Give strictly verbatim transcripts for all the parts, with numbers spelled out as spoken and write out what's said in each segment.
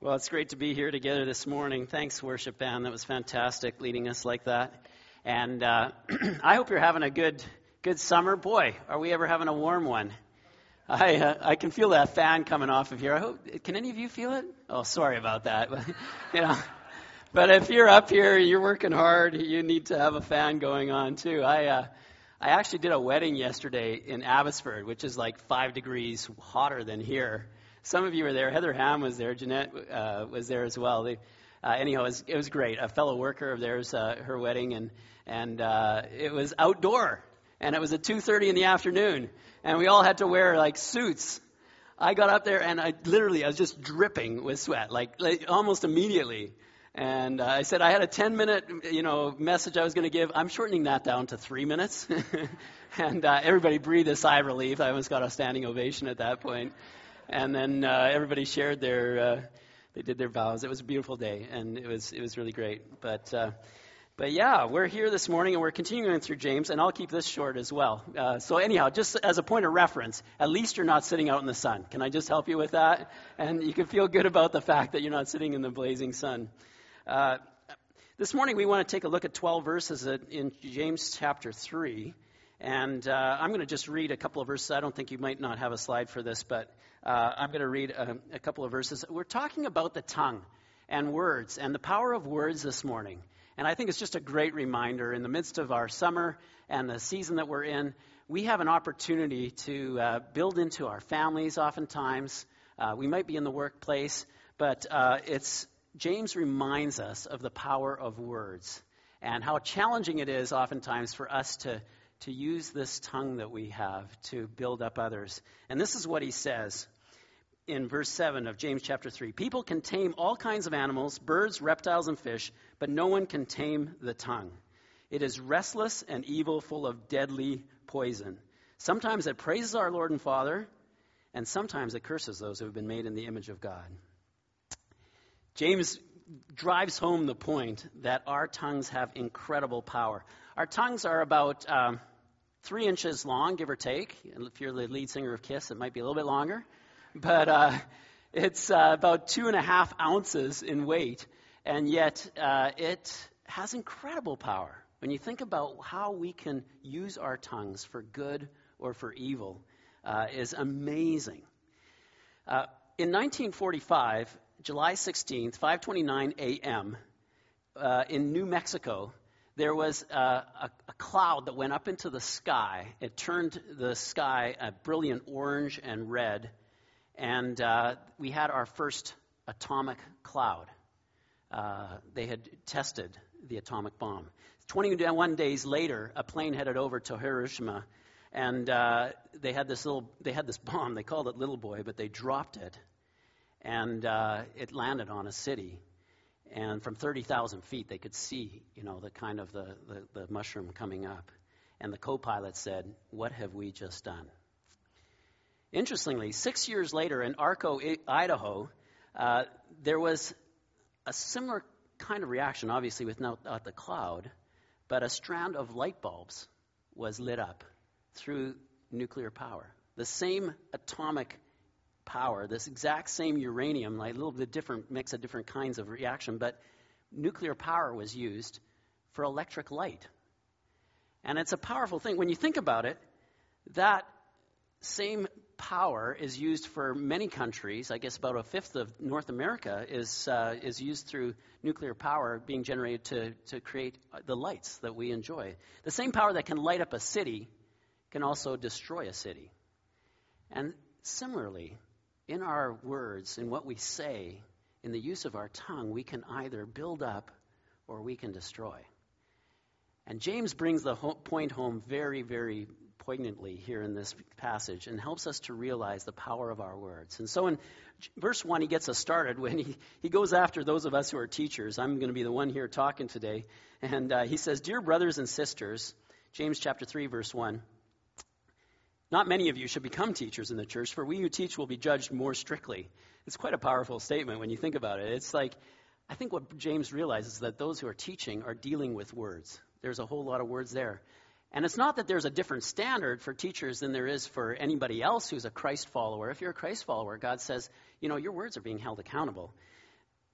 Well, it's great to be here together this morning. Thanks, worship band. That was fantastic, leading us like that. And uh, I hope you're having a good, good summer. Boy, are we ever having a warm one? I uh, I can feel that fan coming off of here. I hope. Can any of you feel it? Oh, sorry about that. you know, but if you're up here, you're working hard. You need to have a fan going on too. I uh, I actually did a wedding yesterday in Abbotsford, which is like five degrees hotter than here. Some of you were there. Heather Ham was there. Jeanette uh, was there as well. They, uh, anyhow, it was, it was great. A fellow worker of theirs, uh, her wedding, and and uh, it was outdoor, and it was at two thirty in the afternoon, and we all had to wear like suits. I got up there, and I literally I was just dripping with sweat, like, like almost immediately. And uh, I said I had a ten minute, you know, message I was going to give. I'm shortening that down to three minutes, and uh, everybody breathed a sigh of relief. I almost got a standing ovation at that point. And then uh, everybody shared their, uh, they did their vows. It was a beautiful day, and it was it was really great. But uh, but yeah, we're here this morning, and we're continuing through James, and I'll keep this short as well. Uh, so anyhow, just as a point of reference, at least you're not sitting out in the sun. Can I just help you with that? And you can feel good about the fact that you're not sitting in the blazing sun. Uh, this morning we want to take a look at twelve verses in James chapter three. And uh, I'm going to just read a couple of verses. I don't think you might not have a slide for this, but uh, I'm going to read a, a couple of verses. We're talking about the tongue and words and the power of words this morning. And I think it's just a great reminder in the midst of our summer and the season that we're in, we have an opportunity to uh, build into our families oftentimes. Uh, we might be in the workplace, but uh, it's James reminds us of the power of words and how challenging it is oftentimes for us to to use this tongue that we have to build up others. And this is what he says in verse seven of James chapter three. People can tame all kinds of animals, birds, reptiles, and fish, but no one can tame the tongue. It is restless and evil, full of deadly poison. Sometimes it praises our Lord and Father, and sometimes it curses those who have been made in the image of God. James drives home the point that our tongues have incredible power. Our tongues are about um, three inches long, give or take. If you're the lead singer of Kiss, it might be a little bit longer. But uh, it's uh, about two and a half ounces in weight, and yet uh, it has incredible power. When you think about how we can use our tongues for good or for evil, uh, is amazing. Uh, in nineteen forty-five, July sixteenth, five twenty-nine a.m., uh, in New Mexico, there was uh, a, a cloud that went up into the sky. It turned the sky a brilliant orange and red, and uh, we had our first atomic cloud. Uh, they had tested the atomic bomb. twenty-one days later, a plane headed over to Hiroshima, and uh, they had this little, they had this bomb. They called it Little Boy, but they dropped it, and uh, it landed on a city. And from thirty thousand feet, they could see, you know, the kind of the, the, the mushroom coming up. And the co-pilot said, "What have we just done?" Interestingly, six years later in Arco, Idaho, uh, there was a similar kind of reaction, obviously without not the cloud, but a strand of light bulbs was lit up through nuclear power. The same atomic power, this exact same uranium, like a little bit different mix of different kinds of reaction, but nuclear power was used for electric light. And it's a powerful thing. When you think about it, that same power is used for many countries. I guess about a fifth of North America is uh, is used through nuclear power being generated to, to create the lights that we enjoy. The same power that can light up a city can also destroy a city. And similarly, in our words, in what we say, in the use of our tongue, we can either build up or we can destroy. And James brings the ho- point home very, very poignantly here in this passage and helps us to realize the power of our words. And so in verse one, he gets us started when he, he goes after those of us who are teachers. I'm going to be the one here talking today. And uh, he says, "Dear brothers and sisters," James chapter three, verse one, "not many of you should become teachers in the church, for we who teach will be judged more strictly." It's quite a powerful statement when you think about it. It's like, I think what James realizes is that those who are teaching are dealing with words. There's a whole lot of words there. And it's not that there's a different standard for teachers than there is for anybody else who's a Christ follower. If you're a Christ follower, God says, you know, your words are being held accountable.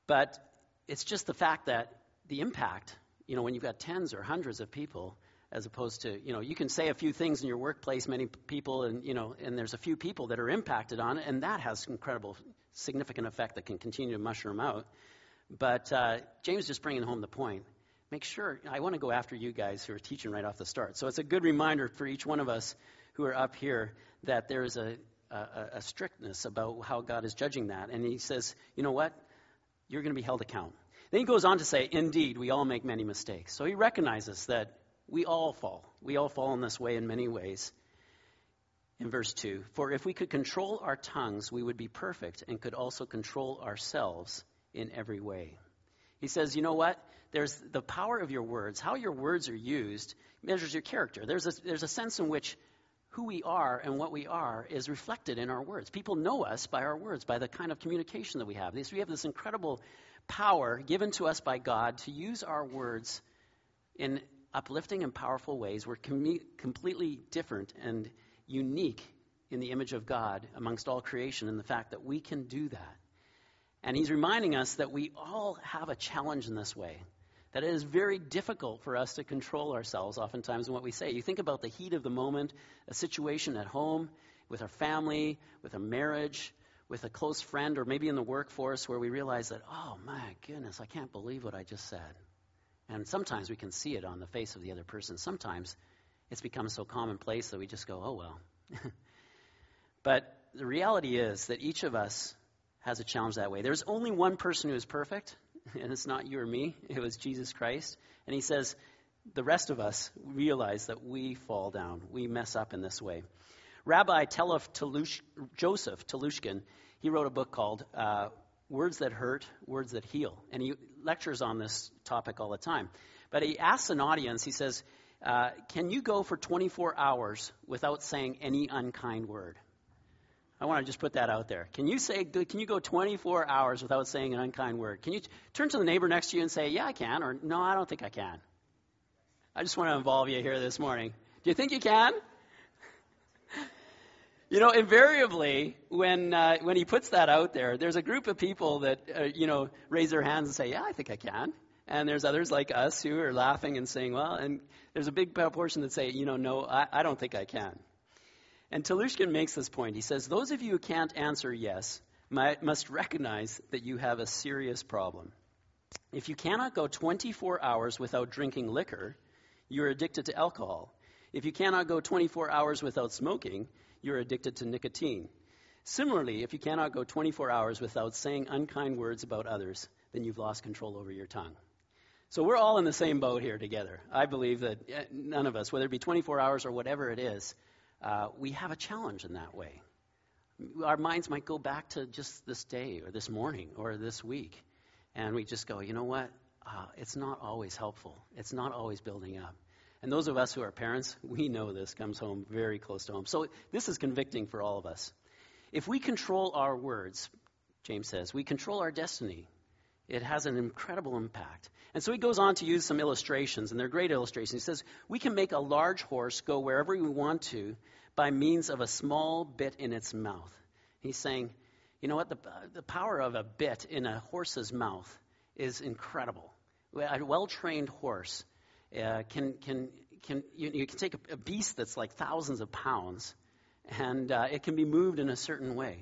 But it's just the fact that the impact, you know, when you've got tens or hundreds of people, as opposed to, you know, you can say a few things in your workplace, many people, and, you know, and there's a few people that are impacted on it, and that has incredible, significant effect that can continue to mushroom out. But uh, James is just bringing home the point. Make sure, I want to go after you guys who are teaching right off the start. So it's a good reminder for each one of us who are up here that there is a, a, a strictness about how God is judging that. And he says, you know what? You're going to be held account. Then he goes on to say, indeed, we all make many mistakes. So he recognizes that we all fall. We all fall in this way in many ways. In verse two, for if we could control our tongues, we would be perfect and could also control ourselves in every way. He says, you know what? There's the power of your words. How your words are used measures your character. There's a, there's a sense in which who we are and what we are is reflected in our words. People know us by our words, by the kind of communication that we have. This, we have this incredible power given to us by God to use our words in uplifting and powerful ways. We're com- completely different and unique in the image of God amongst all creation, and the fact that we can do that. And he's reminding us that we all have a challenge in this way, that it is very difficult for us to control ourselves oftentimes in what we say. You think about the heat of the moment, a situation at home, with our family, with a marriage, with a close friend, or maybe in the workforce where we realize that, oh my goodness, I can't believe what I just said. And sometimes we can see it on the face of the other person. Sometimes it's become so commonplace that we just go, oh, well. But the reality is that each of us has a challenge that way. There's only one person who is perfect, and it's not you or me. It was Jesus Christ. And he says the rest of us realize that we fall down. We mess up in this way. Rabbi Telef Telush, Joseph Telushkin, he wrote a book called uh, Words That Hurt, Words That Heal. And he lectures on this topic all the time. But he asks an audience, he says, uh, can you go for twenty-four hours without saying any unkind word? I want to just put that out there. Can you say, can you go twenty-four hours without saying an unkind word? Can you t- turn to the neighbor next to you and say, yeah, I can, or no, I don't think I can? I just want to involve you here this morning. Do you think you can? You know, invariably, when uh, when he puts that out there, there's a group of people that, uh, you know, raise their hands and say, yeah, I think I can. And there's others like us who are laughing and saying, well, and there's a big portion that say, you know, no, I, I don't think I can. And Telushkin makes this point. He says, those of you who can't answer yes might, must recognize that you have a serious problem. If you cannot go twenty-four hours without drinking liquor, you're addicted to alcohol. If you cannot go twenty-four hours without smoking, you're addicted to nicotine. Similarly, if you cannot go twenty-four hours without saying unkind words about others, then you've lost control over your tongue. So we're all in the same boat here together. I believe that none of us, whether it be twenty-four hours or whatever it is, uh, we have a challenge in that way. Our minds might go back to just this day or this morning or this week, and we just go, you know what? Uh, it's not always helpful. It's not always building up. And those of us who are parents, we know this comes home very close to home. So this is convicting for all of us. If we control our words, James says, we control our destiny. It has an incredible impact. And so he goes on to use some illustrations, and they're great illustrations. He says, we can make a large horse go wherever we want to by means of a small bit in its mouth. He's saying, you know what, the, the power of a bit in a horse's mouth is incredible. A well-trained horse uh, can, can, can you, you can take a, a beast that's like thousands of pounds, and uh, it can be moved in a certain way.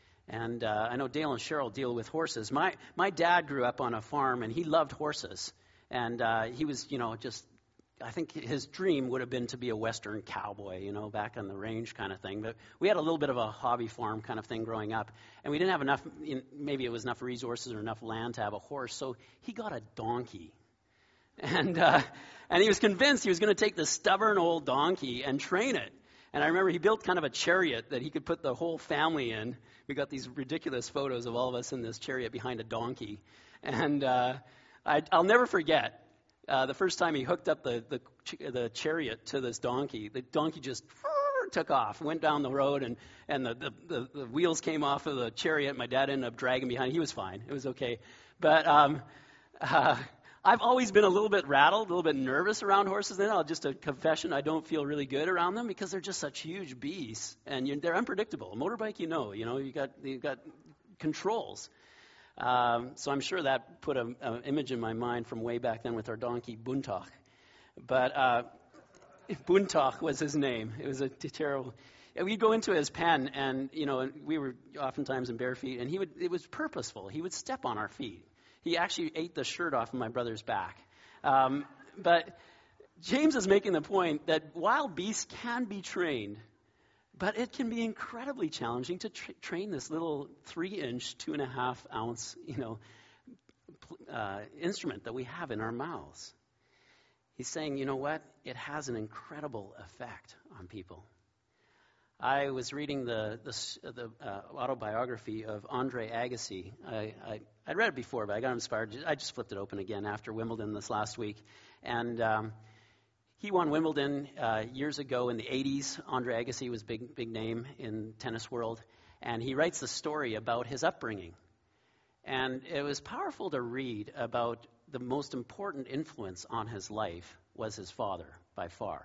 And uh, I know Dale and Cheryl deal with horses. My my dad grew up on a farm, and he loved horses. And uh, he was, you know, just, I think his dream would have been to be a Western cowboy, you know, back on the range kind of thing. But we had a little bit of a hobby farm kind of thing growing up. And we didn't have enough, maybe it was enough resources or enough land to have a horse. So he got a donkey. And, uh, and he was convinced he was going to take this stubborn old donkey and train it. And I remember he built kind of a chariot that he could put the whole family in. We got these ridiculous photos of all of us in this chariot behind a donkey. And uh, I, I'll never forget uh, the first time he hooked up the, the the chariot to this donkey. The donkey just took off, went down the road, and, and the, the, the, the wheels came off of the chariot. My dad ended up dragging behind. He was fine. It was okay. But um, uh, I've always been a little bit rattled, a little bit nervous around horses. Then I'll just a confession, I don't feel really good around them because they're just such huge beasts, and you, they're unpredictable. A motorbike, you know, you know, you got you got controls. Um, so I'm sure that put an image in my mind from way back then with our donkey, Buntak. But uh, Buntak was his name. It was a t- terrible... We'd go into his pen, and, you know, we were oftentimes in bare feet, and he would. It was purposeful. He would step on our feet. He actually ate the shirt off of my brother's back. Um, but James is making the point that wild beasts can be trained, but it can be incredibly challenging to tra- train this little three-inch, two-and-a-half-ounce, you know, uh, instrument that we have in our mouths. He's saying, you know what? It has an incredible effect on people. I was reading the the, the uh, autobiography of Andre Agassi. I, I, I'd read it before, but I got inspired. I just flipped it open again after Wimbledon this last week. And um, he won Wimbledon uh, years ago in the eighties. Andre Agassi was a big, big name in tennis world. And he writes the story about his upbringing. And it was powerful to read about the most important influence on his life was his father, by far.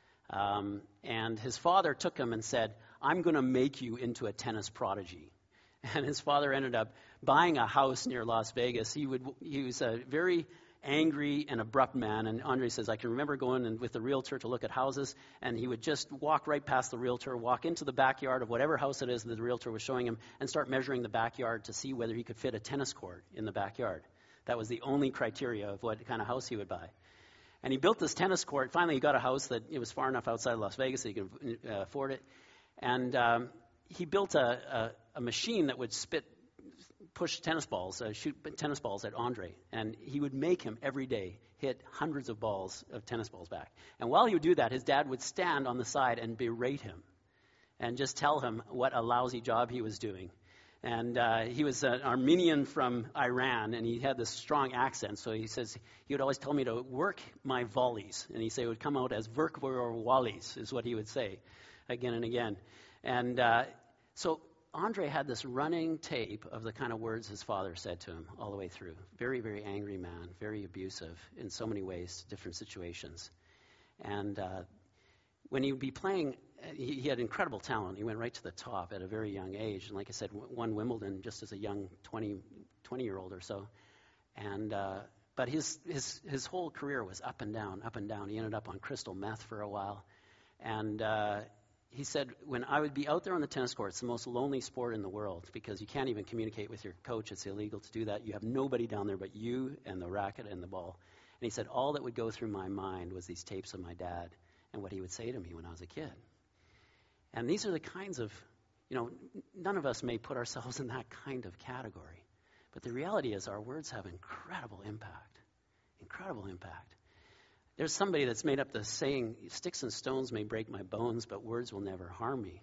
Um, and his father took him and said, I'm going to make you into a tennis prodigy. And his father ended up buying a house near Las Vegas. He would he was a very angry and abrupt man. And Andre says, I can remember going in with the realtor to look at houses, and he would just walk right past the realtor, walk into the backyard of whatever house it is that the realtor was showing him, and start measuring the backyard to see whether he could fit a tennis court in the backyard. That was the only criteria of what kind of house he would buy. And he built this tennis court. Finally, he got a house that it was far enough outside of Las Vegas that he could uh, afford it. And um, he built a, a, a machine that would spit, push tennis balls, uh, shoot tennis balls at Andre. And he would make him every day hit hundreds of balls of tennis balls back. And while he would do that, his dad would stand on the side and berate him and just tell him what a lousy job he was doing. And uh, he was an Armenian from Iran, and he had this strong accent. So he says he would always tell me to work my volleys. And he'd say it would come out as work your volleys, is what he would say again and again. And uh, so Andre had this running tape of the kind of words his father said to him all the way through. Very, very angry man, very abusive in so many ways, different situations. And uh, when he would be playing, he, he had incredible talent. He went right to the top at a very young age. And like I said, w- won Wimbledon just as a young twenty, twenty-year-old or so. And uh, but his, his his whole career was up and down, up and down. He ended up on crystal meth for a while. And uh, he said, when I would be out there on the tennis court, it's the most lonely sport in the world because you can't even communicate with your coach. It's illegal to do that. You have nobody down there but you and the racket and the ball. And he said, all that would go through my mind was these tapes of my dad and what he would say to me when I was a kid. And these are the kinds of, you know, none of us may put ourselves in that kind of category. But the reality is our words have incredible impact, incredible impact. There's somebody that's made up the saying, sticks and stones may break my bones, but words will never harm me.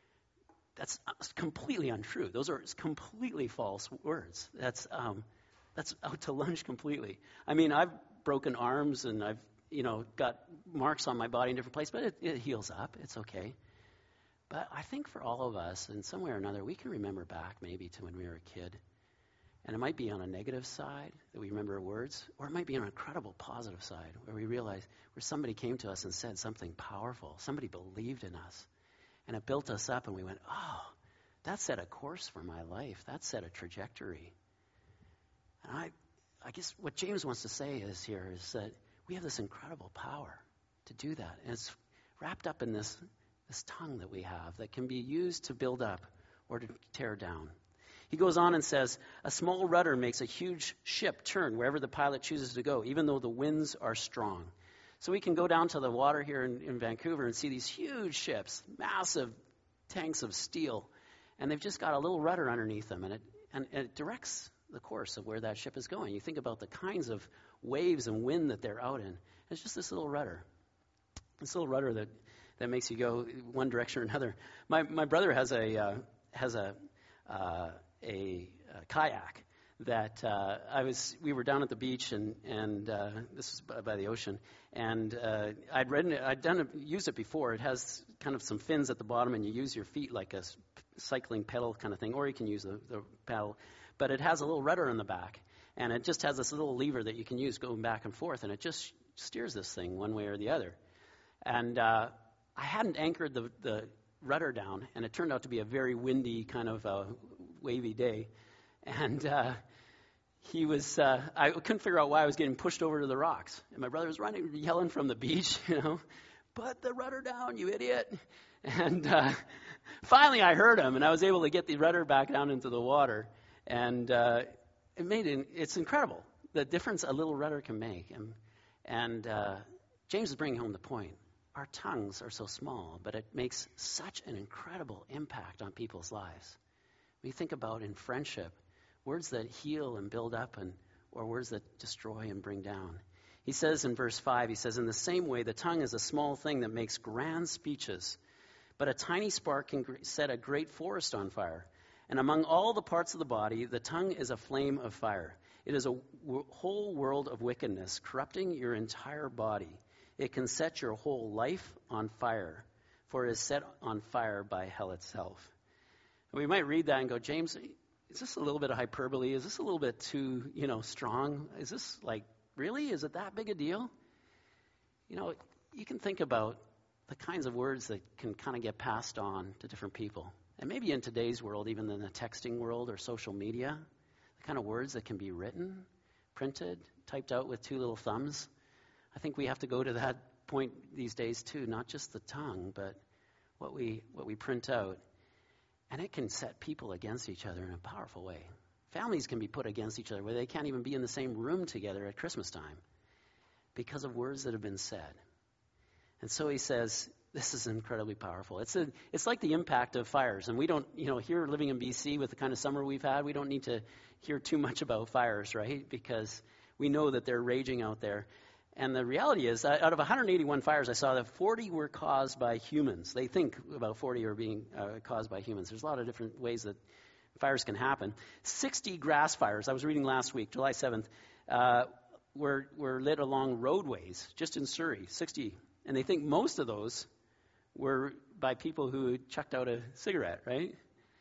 That's completely untrue. Those are completely false words. That's um, that's out to lunch completely. I mean, I've broken arms and I've, you know, got marks on my body in different places, but it, it heals up. It's okay. But I think for all of us, in some way or another, we can remember back maybe to when we were a kid. And it might be on a negative side that we remember words, or it might be on an incredible positive side where we realize where somebody came to us and said something powerful. Somebody believed in us. And it built us up and we went, oh, that set a course for my life. That set a trajectory. And I, I guess what James wants to say is here is that we have this incredible power to do that. And it's wrapped up in this, this tongue that we have that can be used to build up or to tear down. He goes on and says, a small rudder makes a huge ship turn wherever the pilot chooses to go, even though the winds are strong. So we can go down to the water here in, in Vancouver and see these huge ships, massive tanks of steel, and they've just got a little rudder underneath them, and it, and, and it directs the course of where that ship is going. You think about the kinds of waves and wind that they're out in. It's just this little rudder, this little rudder that, that makes you go one direction or another. My my brother has a uh, has a uh, A, a kayak that uh, I was. We were down at the beach, and and uh, this is by, by the ocean. And uh, I'd read it. I'd done it, used it before. It has kind of some fins at the bottom, and you use your feet like a cycling pedal kind of thing, or you can use the, the paddle. But it has a little rudder in the back, and it just has this little lever that you can use going back and forth, and it just steers this thing one way or the other. And uh, I hadn't anchored the the rudder down, and it turned out to be a very windy kind of uh, wavy day. And uh, he was, uh, I couldn't figure out why I was getting pushed over to the rocks. And my brother was running, yelling from the beach, you know, put the rudder down, you idiot. And uh, finally I heard him, and I was able to get the rudder back down into the water. And uh, it made it, it's incredible, the difference a little rudder can make. And, and uh, James is bringing home the point. Our tongues are so small, but it makes such an incredible impact on people's lives. When you think about in friendship, words that heal and build up, and or words that destroy and bring down. He says in verse five, he says, in the same way, the tongue is a small thing that makes grand speeches, but a tiny spark can set a great forest on fire. And among all the parts of the body, the tongue is a flame of fire. It is a w- whole world of wickedness, corrupting your entire body. It can set your whole life on fire, for it is set on fire by hell itself. We might read that and go, James, is this a little bit of hyperbole? Is this a little bit too, you know, strong? Is this like, really? Is it that big a deal? You know, you can think about the kinds of words that can kind of get passed on to different people. And maybe in today's world, even in the texting world or social media, the kind of words that can be written, printed, typed out with two little thumbs. I think we have to go to that point these days too, not just the tongue, but what we what we print out. And it can set people against each other in a powerful way. Families can be put against each other where they can't even be in the same room together at Christmas time because of words that have been said. And so he says, this is incredibly powerful. It's a, it's like the impact of fires. And we don't, you know, here living in B C with the kind of summer we've had, we don't need to hear too much about fires, right? Because we know that they're raging out there. And the reality is, out of one hundred eighty-one fires I saw, that forty were caused by humans. They think about forty are being uh, caused by humans. There's a lot of different ways that fires can happen. sixty grass fires, I was reading last week, July seventh, uh, were, were lit along roadways, just in Surrey, sixty. And they think most of those were by people who chucked out a cigarette, right?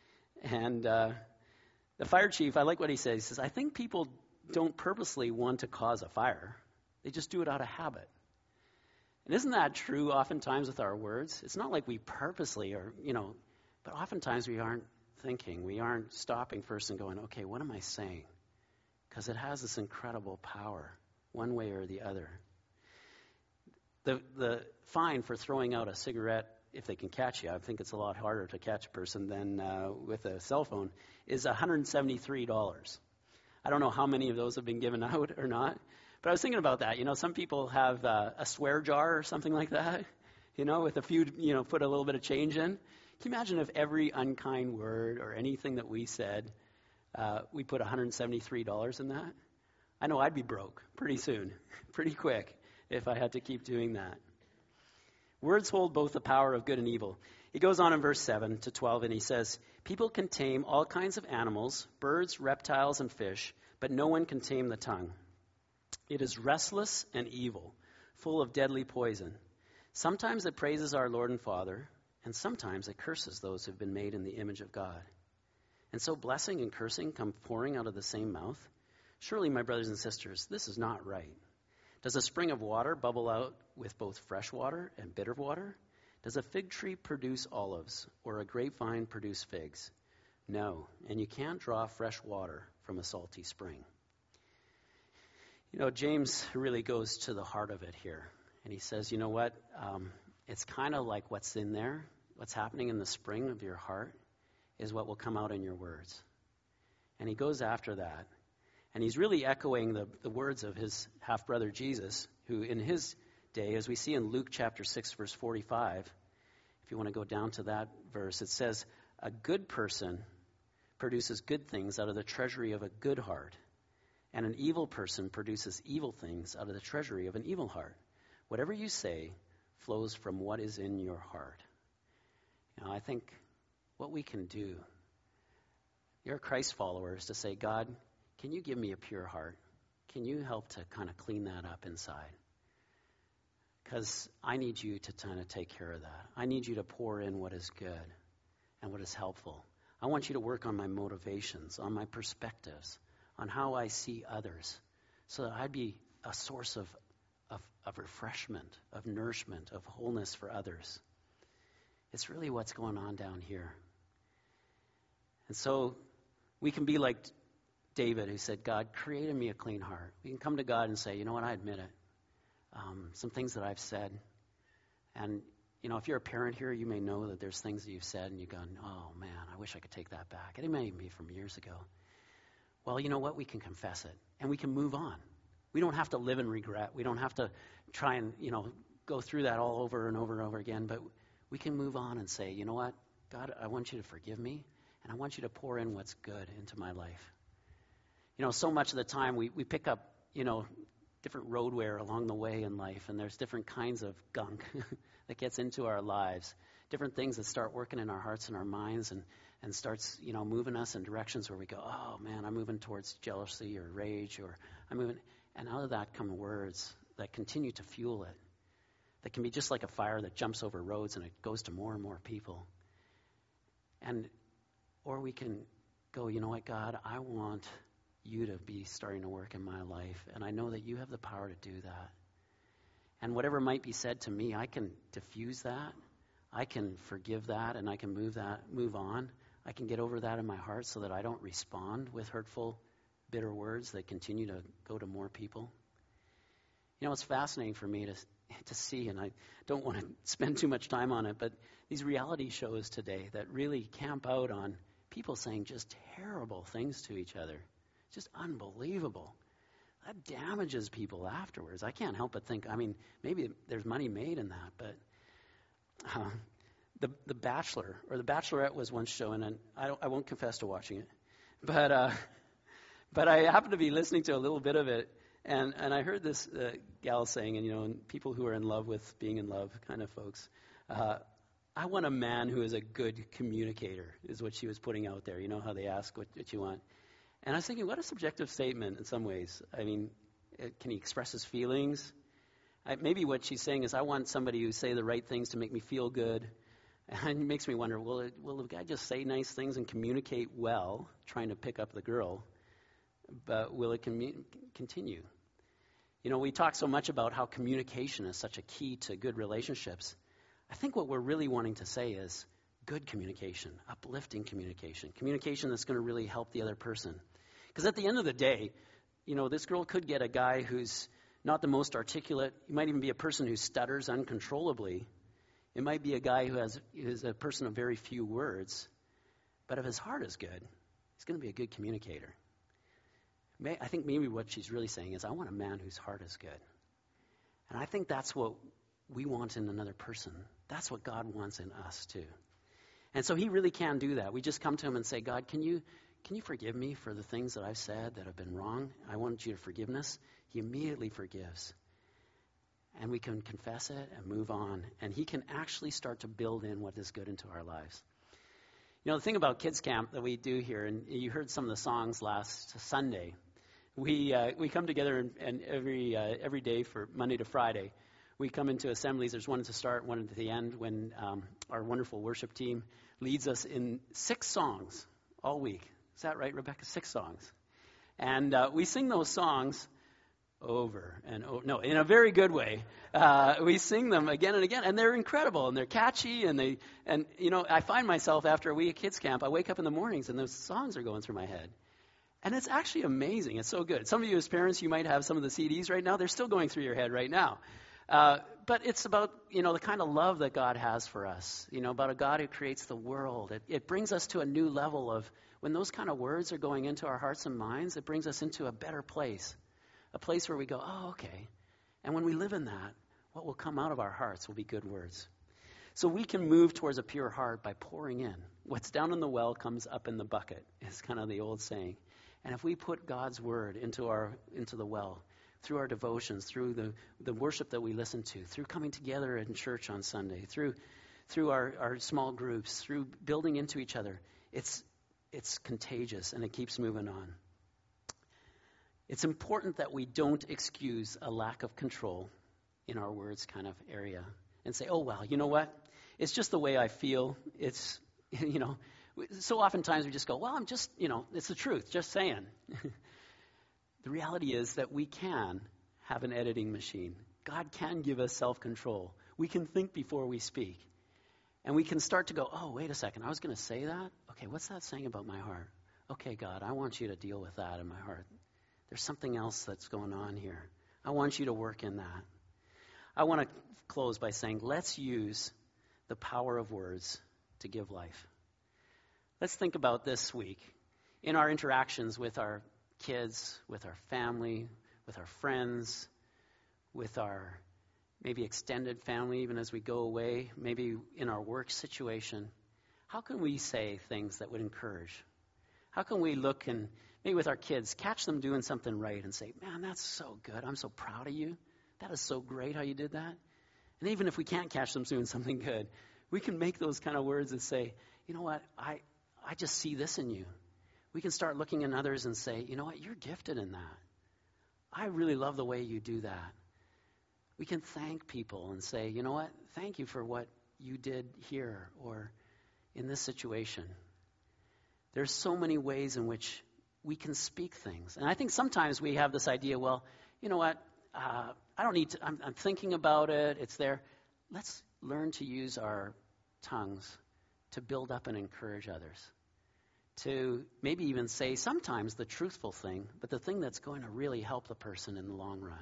And uh, the fire chief, I like what he says. He says, I think people don't purposely want to cause a fire. They just do it out of habit. And isn't that true oftentimes with our words? It's not like we purposely or, you know, but oftentimes we aren't thinking. We aren't stopping first and going, okay, what am I saying? Because it has this incredible power, one way or the other. The the fine for throwing out a cigarette, if they can catch you, I think it's a lot harder to catch a person than uh, with a cell phone, is one hundred seventy-three dollars. I don't know how many of those have been given out or not. But I was thinking about that. You know, some people have uh, a swear jar or something like that, you know, with a few, you know, put a little bit of change in. Can you imagine if every unkind word or anything that we said, uh, we put one hundred seventy-three dollars in that? I know I'd be broke pretty soon, pretty quick, if I had to keep doing that. Words hold both the power of good and evil. He goes on in verse seven to twelve, and he says, people can tame all kinds of animals, birds, reptiles, and fish, but no one can tame the tongue. It is restless and evil, full of deadly poison. Sometimes it praises our Lord and Father, and sometimes it curses those who have been made in the image of God. And so blessing and cursing come pouring out of the same mouth. Surely, my brothers and sisters, this is not right. Does a spring of water bubble out with both fresh water and bitter water? Does a fig tree produce olives, or a grapevine produce figs? No, and you can't draw fresh water from a salty spring. You know, James really goes to the heart of it here. And he says, you know what? Um, it's kind of like what's in there, what's happening in the spring of your heart is what will come out in your words. And he goes after that. And he's really echoing the, the words of his half-brother Jesus, who in his day, as we see in Luke chapter six, verse forty-five, if you want to go down to that verse, it says, a good person produces good things out of the treasury of a good heart. And an evil person produces evil things out of the treasury of an evil heart. Whatever you say flows from what is in your heart. You know, I think what we can do, you're a Christ follower, is to say, God, can you give me a pure heart? Can you help to kind of clean that up inside? Because I need you to kind of take care of that. I need you to pour in what is good and what is helpful. I want you to work on my motivations, on my perspectives, on how I see others, so that I'd be a source of, of, of refreshment, of nourishment, of wholeness for others. It's really what's going on down here. And so we can be like David, who said, God, create in me a clean heart. We can come to God and say, you know what, I admit it. Um, some things that I've said. And, you know, if you're a parent here, you may know that there's things that you've said and you've gone, oh, man, I wish I could take that back. It may even be from years ago. Well, you know what? We can confess it, and we can move on. We don't have to live in regret. We don't have to try and, you know, go through that all over and over and over again. But we can move on and say, you know what? God, I want you to forgive me, and I want you to pour in what's good into my life. You know, so much of the time we, we pick up, you know, different roadware along the way in life, and there's different kinds of gunk that gets into our lives, different things that start working in our hearts and our minds and, and starts, you know, moving us in directions where we go, oh, man, I'm moving towards jealousy or rage, or I'm moving, and out of that come words that continue to fuel it, that can be just like a fire that jumps over roads and it goes to more and more people. And, or we can go, you know what, God, I want you to be starting to work in my life, and I know that you have the power to do that. And whatever might be said to me, I can diffuse that, I can forgive that, and I can move that, move on. I can get over that in my heart so that I don't respond with hurtful, bitter words that continue to go to more people. You know, it's fascinating for me to to see, and I don't want to spend too much time on it, but these reality shows today that really camp out on people saying just terrible things to each other. Just unbelievable. That damages people afterwards. I can't help but think, I mean, maybe there's money made in that, but uh, the the Bachelor, or The Bachelorette was once shown, and I, don't, I won't confess to watching it, but uh, but I happened to be listening to a little bit of it, and, and I heard this uh, gal saying, and you know, and people who are in love with being in love kind of folks, uh, I want a man who is a good communicator, is what she was putting out there. You know how they ask what, what you want. And I was thinking, what a subjective statement in some ways. I mean, it, can he express his feelings? I, maybe what she's saying is, I want somebody who say the right things to make me feel good. And it makes me wonder, will, it, will the guy just say nice things and communicate well, trying to pick up the girl, but will it commu- continue? You know, we talk so much about how communication is such a key to good relationships. I think what we're really wanting to say is good communication, uplifting communication, communication that's going to really help the other person. Because at the end of the day, you know, this girl could get a guy who's not the most articulate. He might even be a person who stutters uncontrollably. It might be a guy who has is a person of very few words. But if his heart is good, he's going to be a good communicator. May, I think maybe what she's really saying is, I want a man whose heart is good. And I think that's what we want in another person. That's what God wants in us too. And so he really can do that. We just come to him and say, God, can you can you forgive me for the things that I've said that have been wrong? I want you to forgiveness. He immediately forgives. And we can confess it and move on. And he can actually start to build in what is good into our lives. You know, the thing about Kids Camp that we do here, and you heard some of the songs last Sunday, we uh, we come together and, and every uh, every day for Monday to Friday, we come into assemblies. There's one at the start, one at the end, when um, our wonderful worship team leads us in six songs all week. Is that right, Rebecca? Six songs. And uh, we sing those songs over and over. No, in a very good way. Uh, we sing them again and again, and they're incredible, and they're catchy, and they, and you know, I find myself after a week at Kids Camp, I wake up in the mornings, and those songs are going through my head. And it's actually amazing. It's so good. Some of you as parents, you might have some of the C Ds right now. They're still going through your head right now. Uh, but it's about, you know, the kind of love that God has for us, you know, about a God who creates the world. It, it brings us to a new level of, when those kind of words are going into our hearts and minds, it brings us into a better place, a place where we go, oh, okay. And when we live in that, what will come out of our hearts will be good words. So we can move towards a pure heart by pouring in. What's down in the well comes up in the bucket, is kind of the old saying. And if we put God's word into our into the well, through our devotions, through the, the worship that we listen to, through coming together in church on Sunday, through through our, our small groups, through building into each other, it's it's contagious and it keeps moving on. It's important that we don't excuse a lack of control in our words kind of area and say, oh, well, you know what? It's just the way I feel. It's, you know, so oftentimes we just go, well, I'm just, you know, it's the truth, just saying. The reality is that we can have an editing machine. God can give us self-control. We can think before we speak. And we can start to go, oh, wait a second, I was going to say that? Okay, what's that saying about my heart? okay, God, I want you to deal with that in my heart. There's something else that's going on here. I want you to work in that. I want to close by saying, let's use the power of words to give life. Let's think about this week in our interactions with our kids, with our family, with our friends, with our maybe extended family, even as we go away, maybe in our work situation. How can we say things that would encourage? How can we look and maybe with our kids, catch them doing something right and say, man, that's so good. I'm so proud of you. That is so great how you did that. And even if we can't catch them doing something good, we can make those kind of words and say, you know what, I, I just see this in you. We can start looking at others and say, you know what, you're gifted in that. I really love the way you do that. We can thank people and say, you know what, thank you for what you did here or in this situation. There's so many ways in which we can speak things. And I think sometimes we have this idea, well, you know what, uh, I don't need to, I'm, I'm thinking about it, it's there. Let's learn to use our tongues to build up and encourage others. To maybe even say sometimes the truthful thing, but the thing that's going to really help the person in the long run.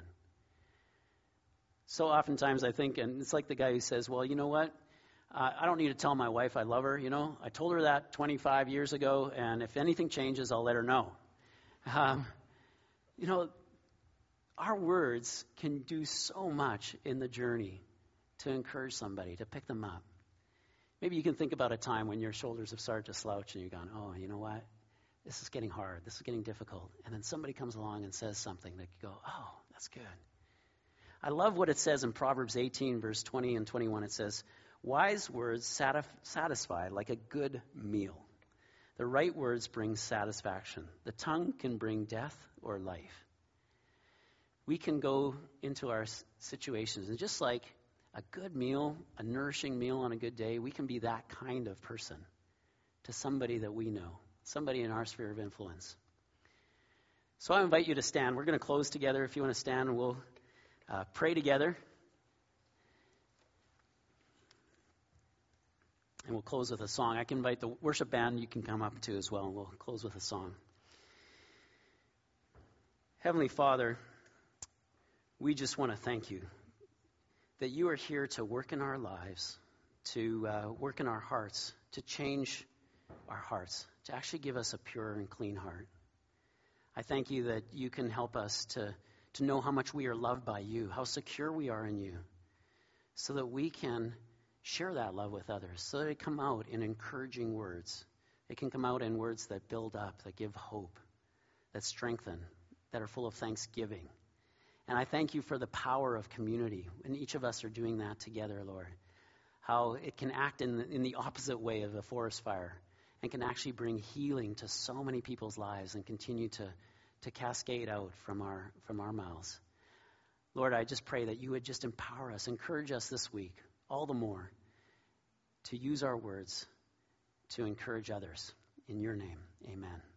So oftentimes I think, and it's like the guy who says, well, you know what? Uh, I don't need to tell my wife I love her, you know. I told her that twenty-five years ago, and if anything changes, I'll let her know. Um, you know, our words can do so much in the journey to encourage somebody, to pick them up. Maybe you can think about a time when your shoulders have started to slouch and you've gone, oh, you know what? This is getting hard. This is getting difficult. And then somebody comes along and says something that you go, oh, that's good. I love what it says in Proverbs eighteen, verse twenty and twenty-one. It says, wise words satisf- satisfy like a good meal. The right words bring satisfaction. The tongue can bring death or life. We can go into our situations, and just like a good meal, a nourishing meal on a good day, we can be that kind of person to somebody that we know, somebody in our sphere of influence. So I invite you to stand. We're going to close together. If you want to stand, we'll uh, pray together. And we'll close with a song. I can invite the worship band. You can come up too as well, and we'll close with a song. Heavenly Father, we just want to thank you that you are here to work in our lives, to uh, work in our hearts, to change our hearts, to actually give us a pure and clean heart. I thank you that you can help us to, to know how much we are loved by you, how secure we are in you, so that we can share that love with others, so that it come out in encouraging words. It can come out in words that build up, that give hope, that strengthen, that are full of thanksgiving. And I thank you for the power of community, and each of us are doing that together, Lord. How it can act in the, in the opposite way of a forest fire and can actually bring healing to so many people's lives and continue to, to cascade out from our, from our mouths. Lord, I just pray that you would just empower us, encourage us this week, all the more, to use our words to encourage others. In your name, amen.